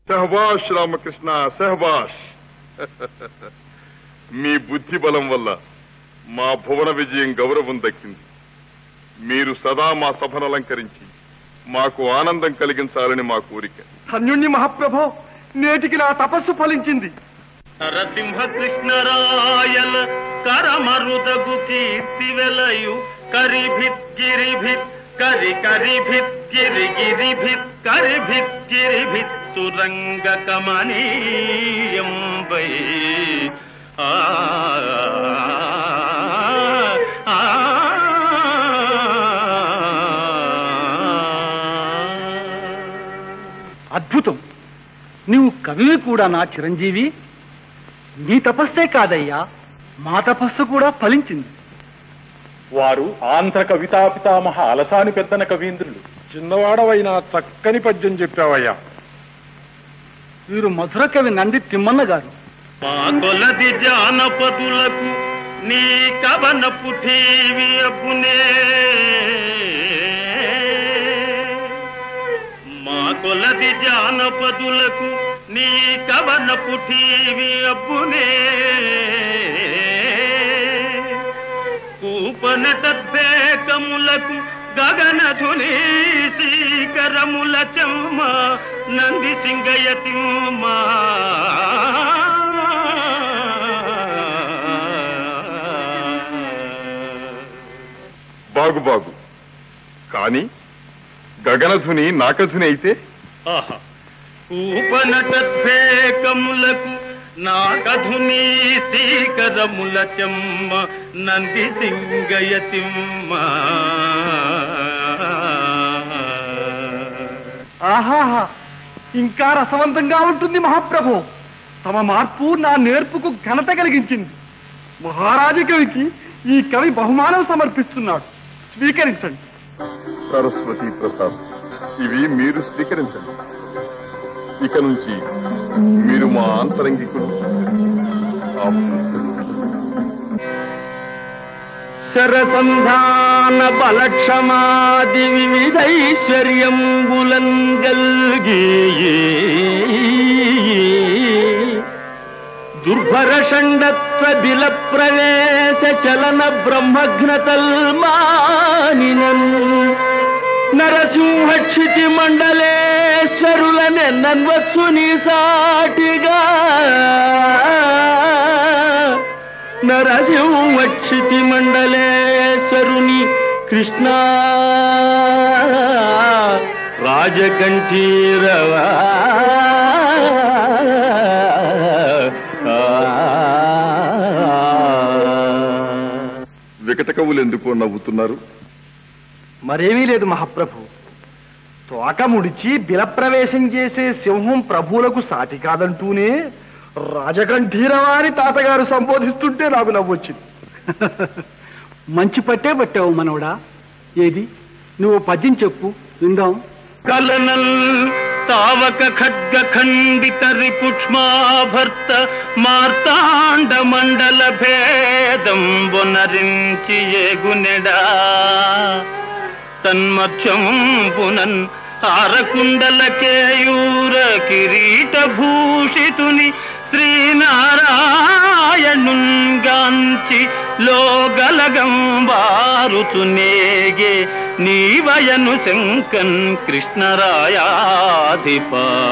సహబాష్ రామకృష్ణ, సహబాష్. మీ బుద్ధి బలం వల్ల మా భువన విజయం గౌరవం దక్కింది. మీరు సదా మా సభను అలంకరించి మాకు ఆనందం కలిగించాలని మా కోరిక. ధన్యుణ్ణి మహాప్రభో, నేటికి నా తపస్సు ఫలించింది. నరసింహ కృష్ణరాయల కరమరుదగు కీర్తి వెలయు కరిభిత్ గిరిభిత్ కరి కరిభిత్ గిరి గిరిభిత్ కరిభిత్ గిరిభిత్ తురంగ కమనీయంబై అద్భుతం. నీవు కవివి కూడా నా చిరంజీవి. నీ తపస్సే కాదయ్యా, మా తపస్సు కూడా ఫలించింది. వారు ఆంధ్ర కవితా పితామహ అలసాని పెద్దన కవీంద్రులు. చిన్నవాడవైనా చక్కని పద్యం చెప్పావయ్యా. వీరు మధుర కవి నంది తిమ్మన్న గారు. మా కొలది జానపదులకు నీ కవన పుఠీవి అబ్బునే, మా కొలది జానపదులకు నీ కవన పుఠీవి అబ్బునే, కూపనటద్వేకములకు గగనధుని శ్రీకరముల చెమ్మ నంది సింగయతిమ్మా. బాగు బాగు, కాని గగనధుని నాకధుని అయితే కూపనటద్వేకములకు నాకధుని శ్రీకరముల చెమ్మ నంది సింగయతిమ్మ. ఆహాహా, ఇంకా రసవంతంగా ఉంటుంది మహాప్రభు. తమ మార్పు నా నేర్పుకు ఘనత కలిగించింది. మహారాజు కవికి ఈ కవి బహుమానం సమర్పిస్తున్నాడు. స్వీకరించండి. సరస్వతి ప్రసాద్, ఇవి మీరు స్వీకరించండి. ఇక నుంచి మీరు మా ఆంతరంగికులు. శరసంధాన బలక్షమాది వివిధైశ్వర్యంబులన్ గల్గి దుర్భర షండత్వ బిల ప్రవేశ చలన బ్రహ్మఘ్నతల్మానినన్ నరసింహక్షితి మండలేశ్వరులనెన్నన్వచ్చు నీ సాటిగా. నరసింహక్షితి మండలేశ్వరుని కృష్ణ రాజకంఠీరవా. వికట కవులు ఎందుకో నవ్వుతున్నారు? మరేమీ లేదు మహాప్రభు. తోక ముడిచి బిలప్రవేశం చేసే సింహం ప్రభువులకు సాటి కాదంటూనే రాజకంఠీరవారి తాతగారు సంబోధిస్తుంటే నాకు నవ్వొచ్చింది. మంచి పట్టే పట్టావు మనవడా. ఏది నువ్వు పద్యం చెప్పు, విందాం. కలనల్ తావక ఖడ్గ ఖండిత రిపుక్ష్మాభర్త మార్తాండ మండల భేదం బొనరించి ఏగునెడా తన్మధ్యం పునన్ హారకుండల కేయూర కిరీట భూషితుని శ్రీనారాయణుంగాంచి లోగలగం వారుతునేగే నీవయను శంకన్ కృష్ణరాయాధిప.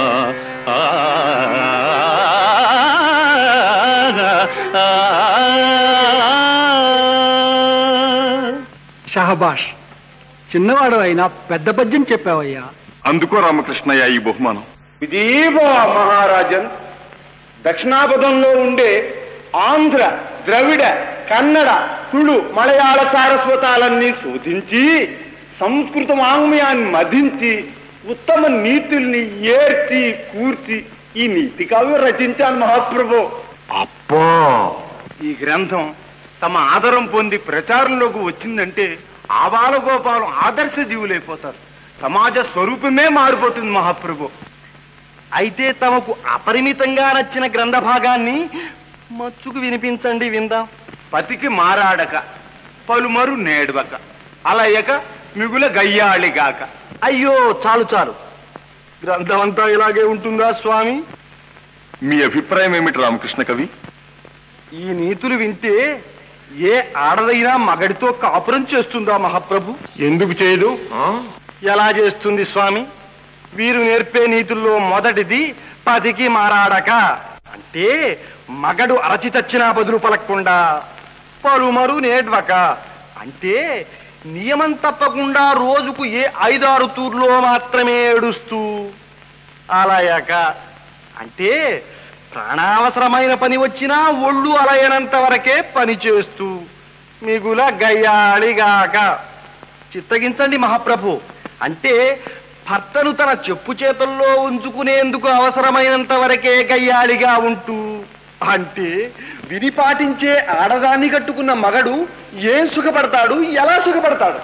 షహబాష్, చిన్నవాడు అయినా పెద్ద పద్యం చెప్పావయ్యా. అందుకో రామకృష్ణయ్య ఈ బహుమానం. ఇదేవో మహారాజన్, దక్షిణాపథంలో ఉండే ఆంధ్ర, ద్రవిడ, కన్నడ, తుళు, మలయాళ సారస్వతాలన్నీ శోధించి సంస్కృత వాంగ్మయాన్ని మధించి ఉత్తమ నీతుల్ని ఏర్చి కూర్చి ఈ నీతి కావ్యం రచించాను మహాప్రభు. అప్పో, ఈ గ్రంథం తమ ఆదరం పొంది ప్రచారంలోకి వచ్చిందంటే ఆబాలగోపాలం ఆదర్శ జీవులైపోతారు. సమాజ స్వరూపమే మారిపోతుంది మహాప్రభు. అయితే తమకు అపరిమితంగా నచ్చిన గ్రంథ భాగాన్ని మచ్చుకు వినిపించండి, విందాం. పతికి మారాడక పలుమరు నేడవక అలయక మిగుల గయ్యాళిగాక. అయ్యో చాలు చాలు. గ్రంథం అంతా ఇలాగే ఉంటుందా స్వామి? మీ అభిప్రాయం ఏమిటి రామకృష్ణ కవి? ఈ నీతులు వింటే ఏ ఆడదైనా మగడితో కాపురం చేస్తుందా మహాప్రభు? ఎందుకు చేయదు? ఎలా చేస్తుంది స్వామి? వీరు నేర్పే నీతుల్లో మొదటిది పతికి మారాడక, అంటే మగడు అరచి చచ్చినా బదులు పలక్కుండా పలుమరు నేడ్వక, అంటే నియమం తప్పకుండా రోజుకు ఏ 5-6 తూర్లో మాత్రమే ఏడుస్తూ అలయక, అంటే ప్రాణావసరమైన పని వచ్చినా ఒళ్ళు అలయనంత వరకే పని చేస్తూ మిగుల గయ్యాళిగాక. చిత్తగించండి మహాప్రభు, అంటే భర్తను తన చెప్పు చేతుల్లో ఉంచుకునేందుకు అవసరమైనంత వరకే గయ్యాళిగా ఉంటూ, అంటే విధి పాటించే ఆడదాన్ని కట్టుకున్న మగడు ఏం సుఖపడతాడు, ఎలా సుఖపడతాడు?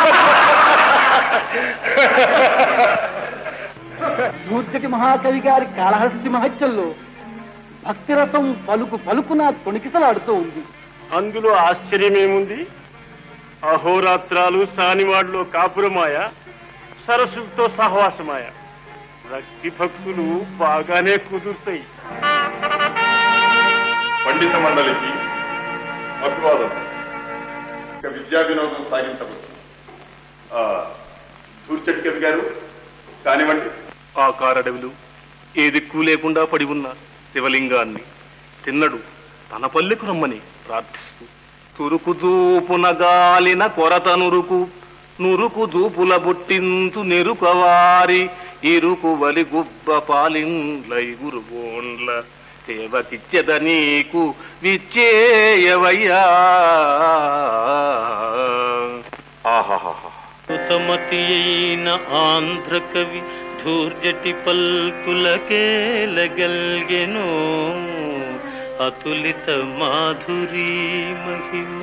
దూర్జటి మహాకవి గారి కాళహస్తి మహత్యంలో భక్తిరసం పలుకు పలుకున తొణికిసలాడుతూ ఉంది. అందులో ఆశ్చర్యమేముంది? అహోరాత్రాలు సానివాడలో కాపురమాయ, సరస్సుతో సహవాసమాయ. భక్తి భక్తులు బాగానే కుదురుతాయి. పండిత మండలికి అభివాదం. ఇక విద్యా వినోదం సాగించవచ్చు. దూర్చటి కవి గారు కానివ్వండి. ఆ కారడవులు ఏ దిక్కు లేకుండా పడి ఉన్న శివలింగాన్ని తిన్నడు తన పల్లెకు రమ్మని ప్రార్థిస్తూ, తురుకు దూపున గాలిన కొరత నురుకు దూపుల బుట్టింతు నెరుకవారి ఇరుకు వలి గుబ్బ పాలిండ్లై గురుబోండ్ల సేవకిచ్చెద నీకు విచ్చేయవయ్యా. సుతమతి అయిన ఆంధ్ర కవి ధూర్జటి పల్కులకేలగల్గెనో అతులిత మాధురీ మహిమ.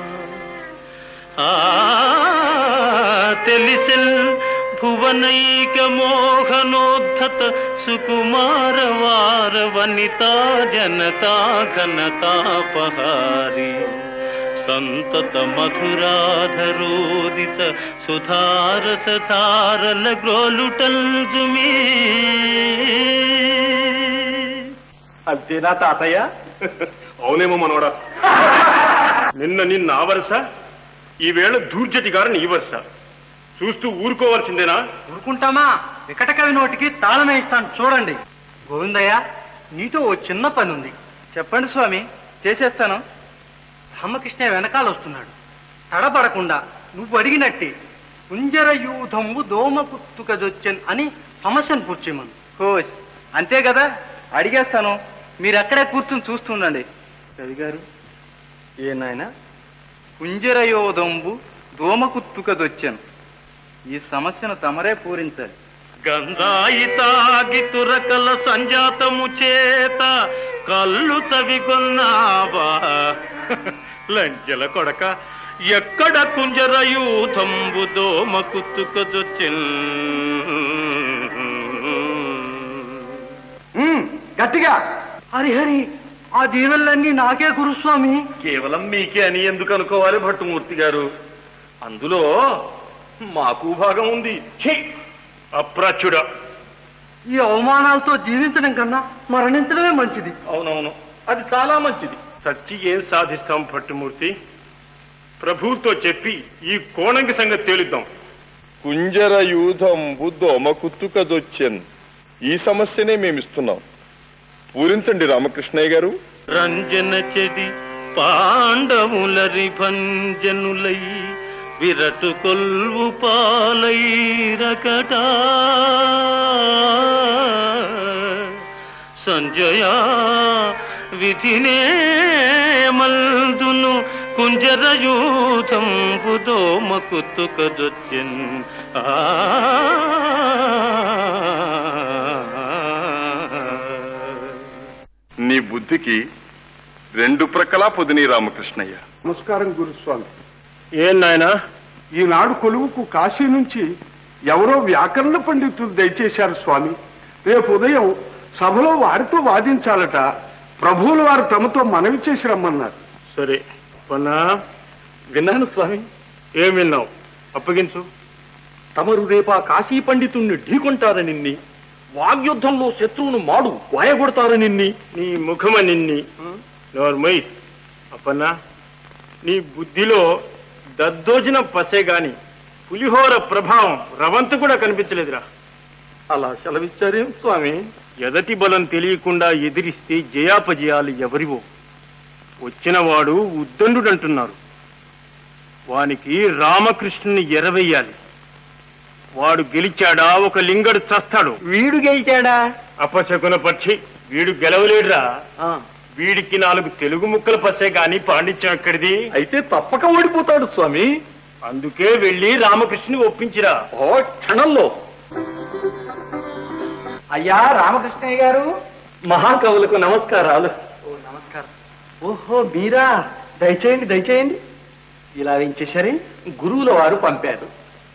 తెలిసెల్ భువనైక మోహనోద్ధత సుకుమార వార వనితా జనతా ఘనతాపహారి సంతత మధురాధరోదిత సుధారస ధారల గ్రోలుటల్జుమీ. అంతేనా తాతయ్య? అవునేమో మనోడా. నిన్న ఆ వరుస, ఈవేళ దూర్జటి గారిని ఈ వరుస. చూస్తూ ఊరుకోవాల్సిందేనా? ఊరుకుంటామా? వికట కవి నోటికి తాళమే ఇస్తాను, చూడండి. గోవిందయ్య, నీతో ఓ చిన్న పని ఉంది. చెప్పండి స్వామి, చేసేస్తాను. రామకృష్ణ వెనకాల వస్తున్నాడు. తడబడకుండా నువ్వు అడిగినట్టే కుంజర యూధంబు దోమ పుత్తుకదొచ్చన్ అని సమస్యను పూర్చేమను. కోస్ అంతే కదా, అడిగేస్తాను. మీరు అక్కడే కూర్చుని చూస్తుండండి. కవి గారు, ఏ నాయన? కుంజరయోధంబు దోమకుత్తుకదొచ్చాను. ఈ సమస్యను తమరే పూరించాలి. గంధాయితాగితురకల సంజాతము చేత కళ్ళు తవిగొన్నావా లంజల కొడక, ఎక్కడ కుంజరయూధంబు దోమకుత్తుకదొచ్చెన్. గట్టిగా హరిహరి, ఆ దీవెనలన్నీ నాకే గురుస్వామి. కేవలం మీకే అని ఎందుకు అనుకోవాలి భట్టుమూర్తి గారు? అందులో మాకు భాగం ఉంది. అప్రాచ్యుడా, ఈ అవమానాలతో జీవించడం కన్నా మరణించడమే మంచిది. అవునవును, అది చాలా మంచిది. సచ్చి ఏం సాధిస్తాం భట్టుమూర్తి? ప్రభువుతో చెప్పి ఈ కోణంగి సంగతి తేలుద్దాం. కుంజర యూధంబు దోమకుత్తుకదొచ్చెన్. ఈ సమస్యనే మేమిస్తున్నాం. పూరించండి రామకృష్ణయ్య గారు. రంజన చెది పాండవులరి భంజనులై విరటు కొల్వు పాలైరకట సంజయా విధినే మల్దును కుంజరయూథంబు దోమకుత్తుకదొచ్చెన్. నీ బుద్ధికి రెండు ప్రక్కలా పొదిని రామకృష్ణయ్య. నమస్కారం గురుస్వామి. ఏం నాయనా, ఈనాడు కొలువుకు కాశీ నుంచి ఎవరో వ్యాకరణ పండితులు దయచేశారు స్వామి. రేపు ఉదయం సభలో వారితో వాదించాలట. ప్రభువుల వారు తమతో మనవి చేసి రమ్మన్నారు. సరే పన్నా, విన్నాను స్వామి. ఏం విన్నావు? అప్పగించు. తమరు రేపా కాశీ పండితుణ్ణి ఢీకొంటారని వాగ్యుద్ధంలో శత్రువును మాడు వాయగొడతారు నిన్ని. నీ ముఖమ నిన్ని నోర్మయ్. అప్పన్నా, నీ బుద్ధిలో దద్దోజన పసే గాని పులిహోర ప్రభావం రవంతు కూడా కనిపించలేదురా. అలా సెలవిచ్చారేం స్వామి? ఎదటి బలం తెలియకుండా ఎదిరిస్తే జయాపజయాలు ఎవరివో. వచ్చినవాడు ఉద్దండుడంటున్నారు. వానికి రామకృష్ణుని ఎరవేయాలి. వాడు గెలిచాడా ఒక లింగడు చస్తాడు. వీడు గెలిచాడా? అపశకున పక్షి, వీడు గెలవలేడురా. వీడికి 4 తెలుగు ముక్కల పసే గాని పాండిత్యం ఎక్కడిది? అయితే తప్పక ఓడిపోతాడు స్వామి. అందుకే వెళ్లి రామకృష్ణుని ఒప్పించిరా. ఓ క్షణంలో. అయ్యా రామకృష్ణయ్య గారు. మహాకవులకు నమస్కారాలు. నమస్కారం. ఓహో మీరా? దయచేయండి దయచేయండి. ఇలా వేయించేశారే? గురువుల వారు పంపారు.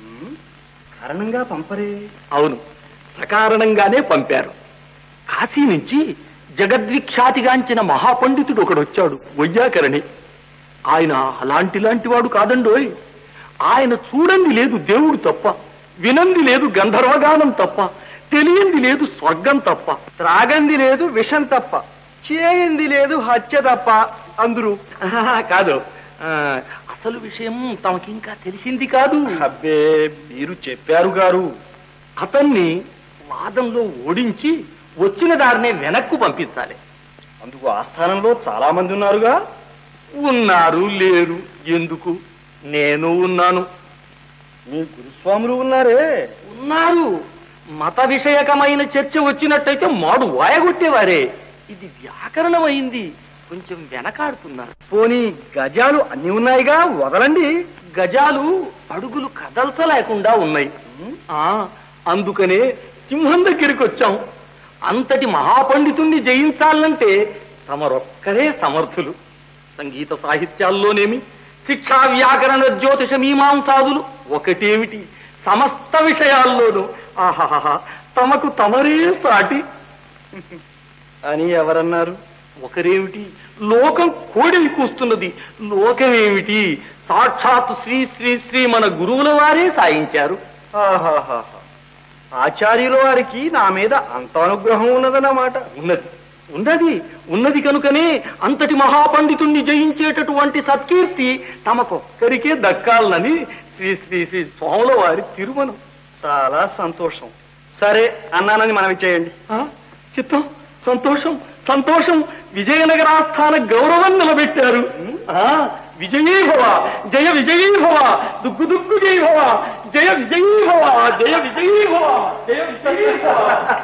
కారణంగా పంపరే? అవును, సకారణంగానే పంపారు. కాశీ నుంచి జగద్విఖ్యాతిగాంచిన మహాపండితుడు ఒకడొచ్చాడు, వైయాకరణి. ఆయన అలాంటి వాడు కాదండోయ్. ఆయన చూడంది లేదు దేవుడు తప్ప, వినంది లేదు గంధర్వగానం తప్ప, తెలియంది లేదు స్వర్గం తప్ప, త్రాగంది లేదు విషం తప్ప, చేయింది లేదు హత్య తప్ప అందరూ. కాదు, అసలు విషయం తమకింకా తెలిసింది కాదు. అబ్బే, మీరు చెప్పారు గారు. అతన్ని వాదంలో ఓడించి వచ్చిన దారినే వెనక్కు పంపించాలి. అందుకు ఆస్థానంలో చాలా మంది ఉన్నారుగా. ఉన్నారు లేరు ఎందుకు? నేను ఉన్నాను. మీ గురుస్వాములు ఉన్నారే? ఉన్నారు. మత విషయకమైన చర్చ వచ్చినట్టయితే మాడు వాయగొట్టేవారే. ఇది వ్యాకరణమైంది, కొంచెం వెనకాడుతున్నారు. పోనీ గజాలు అన్ని ఉన్నాయిగా, వదలండి. గజాలు అడుగులు కదల్చలేకుండా ఉన్నాయి. అందుకనే సింహం దగ్గరికి వచ్చాం. అంతటి మహాపండితుణ్ణి జయించాలంటే తమరొక్కరే సమర్థులు. సంగీత సాహిత్యాల్లోనేమి, శిక్షా వ్యాకరణ జ్యోతిష మీమాంసాదులు ఒకటేమిటి, సమస్త విషయాల్లోనూ ఆహాహా తమకు తమరే సాటి అని ఎవరన్నారు? ఒకరేమిటి, లోకం కోడెలు కూస్తున్నది. లోకమేమిటి, సాక్షాత్ శ్రీ శ్రీ శ్రీ మన గురువుల వారే సాయించారు. ఆహాహా, ఆచార్యుల వారికి నా మీద అంత అనుగ్రహం ఉన్నదన్నమాట. ఉన్నది కనుకనే అంతటి మహాపండితుణ్ణి జయించేటటువంటి సత్కీర్తి తమకొక్కరికే దక్కాలని శ్రీ శ్రీ శ్రీ స్వాముల వారి తిరుమనం. చాలా సంతోషం. సరే అన్నానని మనం ఇచ్చేయండి. చిత్తం, సంతోషం సంతోషం. విజయనగరాస్థాన గౌరవం నిలబెట్టారు. విజయీభవ, జయ విజయీభవ, దుగ్గు దుగ్గు జయభవ, జయ విజయీభవ, జయ విజయీభవ, జయ విజయీభవ.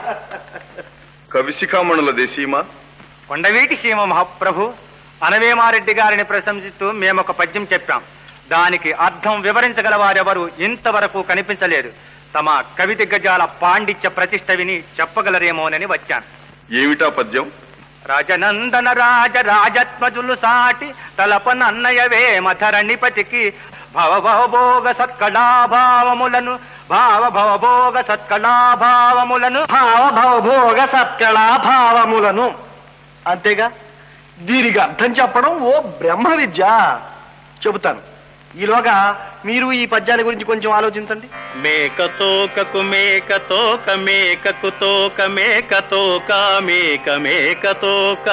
కవిశిఖామణుల దేశీమా, కొండవీటి సీమ మహాప్రభు, అనవేమారెడ్డి గారిని ప్రశంసిస్తూ మేమొక పద్యం చెప్పాం. దానికి అర్థం వివరించగల వారెవరు ఇంతవరకు కనిపించలేదు. తమ కవి దిగ్గజాల పాండిత్య ప్రతిష్ట విని చెప్పగలరేమోనని వచ్చాను. ఏమిటా పద్యం? రాజనందన రాజత్మజులు సాటి తలపనన్నయవే మధరణిపతికి భవభవభోగ సత్కళాభావములను భావభవభోగ సత్కళాభావములను భావభవభోగ సత్కళాభావములను. అంతేగా, దీనికి అర్థం చెప్పడం ఓ బ్రహ్మ విద్య. చెబుతాను. ఈలోగా మీరు ఈ పద్యాల గురించి కొంచెం ఆలోచించండి. మేకతోకకు మేకతోక, మేకకు తోక మేకతోక, మేక మేకతోక.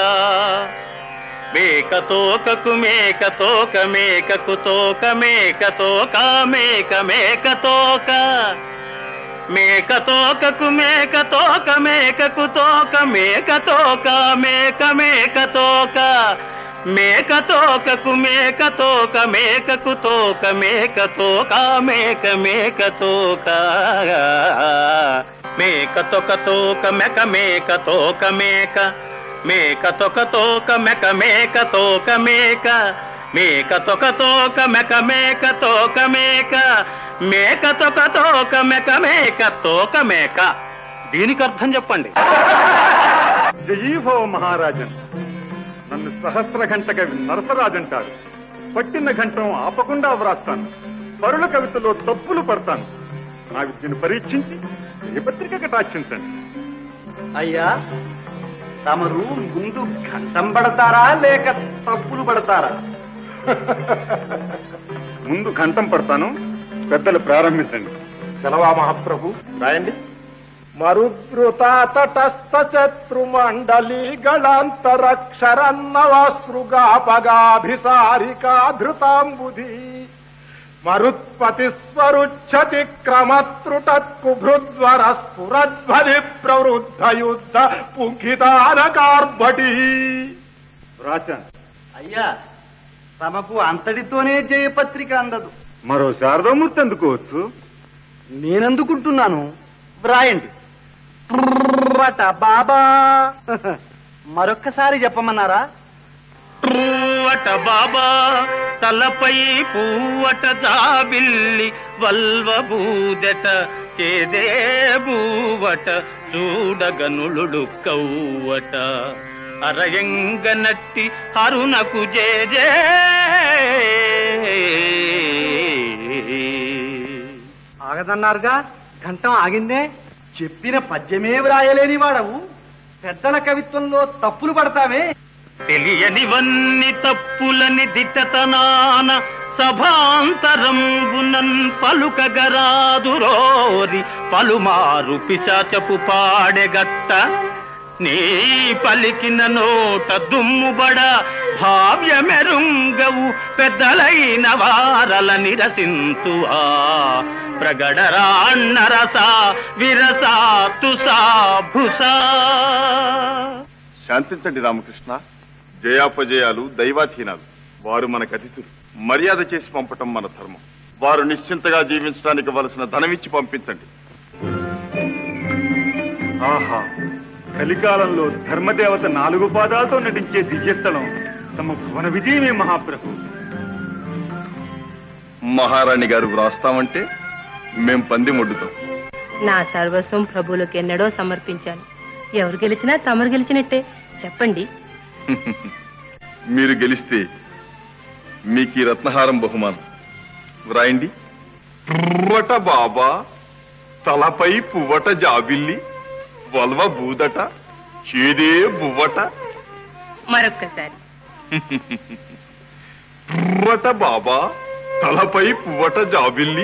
మేకతోకకు మేకతోక, మేకకు తోక మేకతోక, మేక మేకతోక. మేకతోకకు మేకతోక, మేకకు తోక మేకతోక, మేక మేకతోక. మేకతోకకు మేకతోక, మేకకు తోక మేకతోక, మేక మేకతోక. మేకతోక తోక మెక మేకతోక మేక, మేకతోక తోక మెక మేకతోక మేక. మేకతోక తోక మెక మేకతోక మేక, మేకతోక తోక మెక మేకతోక మేక. దీనికి అర్థం చెప్పండి. జయీభవ మహారాజన్. నన్ను సహస్ర గంట కవి నరసరాజంటారు. పట్టిన గంటం ఆపకుండా వ్రాస్తాను. పరుల కవితలో తప్పులు పడతాను. నా విద్యను పరీక్షించి ఏ పత్రిక కటాక్షించండి. అయ్యా, తమరు ముందు ఘంటం పడతారా లేక తప్పులు పడతారా? ముందు ఘంటం పడతాను. పెద్దలు ప్రారంభించండి. సెలవా మహాప్రభు. రాయండి. మరుద్రుత తటస్థ శత్రుమండలీగళాంతరక్షరన్నవసృగాపగాభిసారికా ధృతాంబుధి మరుత్పతి స్వరుచ్చతి క్రమత్రుటత్కుభృద్వర స్ఫురధ్వని ప్రవృద్ధ యుద్ధ పుంఖితానకార్భటి. రాశాను. అయ్యా, తమకు అంతటితోనే జయపత్రిక అందదు. మరో శారదామూర్తి అందుకోవచ్చు. నేనందుకుంటున్నాను, వ్రాయండి. ట్రట బాబా. మరొక్కసారి చెప్పమన్నారా? పువ్వట బాబా తలపై పువ్వట జాబిల్లి వల్వ బూదట చేదే బూవట చూడగనులు కవ్వట అరయంగనట్టి హరునకు జేజే. ఆగదన్నారుగా, ఘంటం ఆగిందే. చెప్పిన పద్యమే వ్రాయలేని వాడవు, పెద్దల కవిత్వంలో తప్పులు పడతావే. తెలియనివన్నీ తప్పులని దిట్టతనాన సభాంతరంబునన్ పలుకగరాదురోరి పలుమారు పిశాచపు పాడెగట్ట నీ పలికిన నోట దుమ్ముబడ భావ్యమెరుంగవు పెద్దలైన వారల నిరసింతువా ప్రగడరాన్నరసా విరసా తుసా భుసా. శాంతించండి రామకృష్ణ. జయాపజయాలు దైవాధీనాలు. వారు మనకు అతిథులు. మర్యాద చేసి పంపటం మన ధర్మం. వారు నిశ్చింతగా జీవించడానికి వలసిన ధనమిచ్చి పంపించండి. ఆహా, కలికాలంలో ధర్మదేవత 4 పాదాలతో నటించే దివ్యస్థలం తమ భువన విజయమే మహాప్రభు. మహారాణి గారు వ్రాస్తామంటే మేం పంది మొడ్డుతాం. నా సర్వస్వం ప్రభువులకు ఎన్నడో సమర్పించాను. ఎవరు గెలిచినా తమరు గెలిచినట్టే. చెప్పండి. మీరు గెలిస్తే మీకు ఈ రత్నహారం బహుమానం. వ్రాయండి. పువ్వట బాబా తలపై పువ్వట జాబిల్లి వల్వ బూదట చేదే బువ్వట. మరొక్కసారి. పువ్వట బాబా తలపై పువ్వట జాబిల్లి.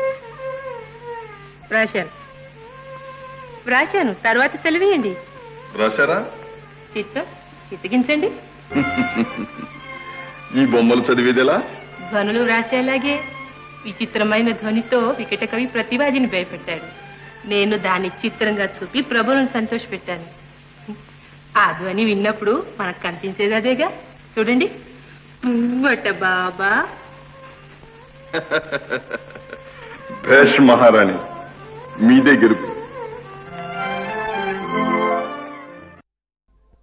వ్రాశాను. తర్వాత సెలవేయండి. రాశారా? చిత్తగించండి. ఈ బొమ్మలు చదివేదెలా? ధ్వనులు వ్రాసేలాగే. విచిత్రమైన ధ్వనితో వికట కవి ప్రతివాదిని భయపెట్టాడు. నేను దాన్ని చిత్రంగా చూపి ప్రభువులను సంతోషపెట్టాను. ఆ ధ్వని విన్నప్పుడు మనకు కనిపించేది అదేగా. చూడండి. పువ్వట బాబా. భేష్ మహారాణి, మీదే గెలుపు.